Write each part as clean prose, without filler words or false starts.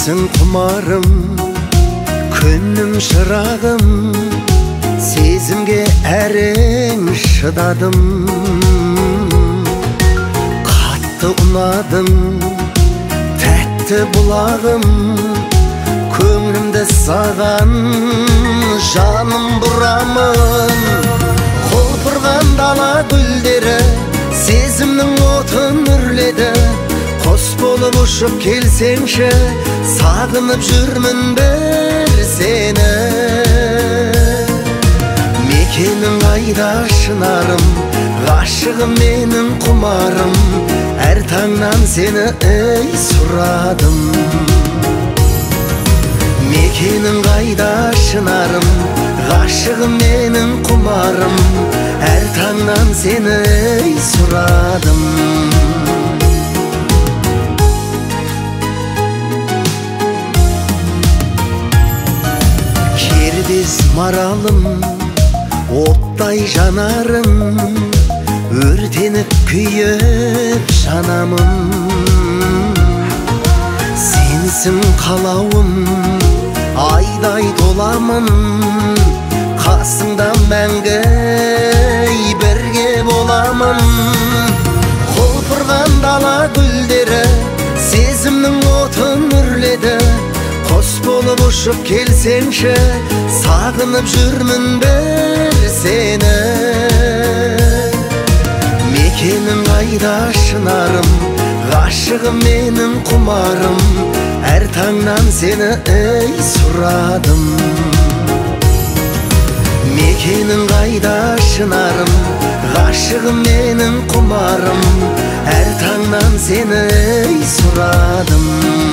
Sensin kumarım, күннің шырағым, сезімге әрең шыдадым. Қатты ұнадым, тәтті бұлағым, көңілімді саған жаным бұрамын. Құлпырған дала гүлдері сезімнің отын үрледі. Қос болып ұшып келсеңші, сағынып жүрмін бір сені. Мекенің қайда шынарым, ғашығым менің құмарым, әр таңнан сені сұрадым. Мекенің қайда шынарым, ғашығым менің құмарым, әр таңнан сені сұрадым. Кербез маралым, оттай жанарым, өртеніп күйіп жанамын. Сенсің қалауым, айдай толамын, қасыңда мәңгі бірге боламын. Құлпырған дала гүлдері сезімнің отын үрледі. Қос болып ұшып келсеңші, сағынып жүрмін бір сені. Мекенің қайда шынарым, ғашығым менің құмарым, әр таңнан сені сұрадым. Мекенің қайда шынарым, ғашығым менің құмарым, әр таңнан сені сұрадым.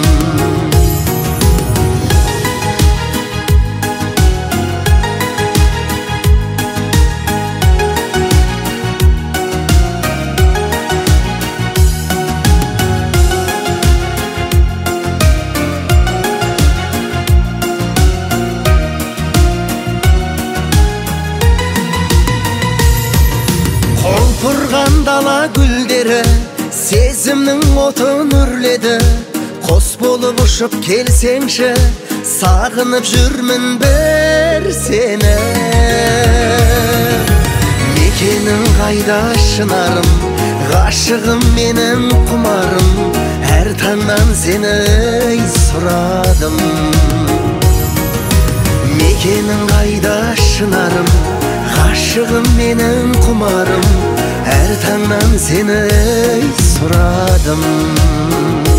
Құлпырған дала гүлдері сезімнің отын үрледі. Қос болып ұшып келсеңші, сағынып жүрмін бір сені. Мекенің қайда шынарым, ғашығым менің құмарым, әр таңнан сені сұрадым. Мекенің қайда шынарым, ғашығым менің құмарым, әр таңнан сені сұрадым.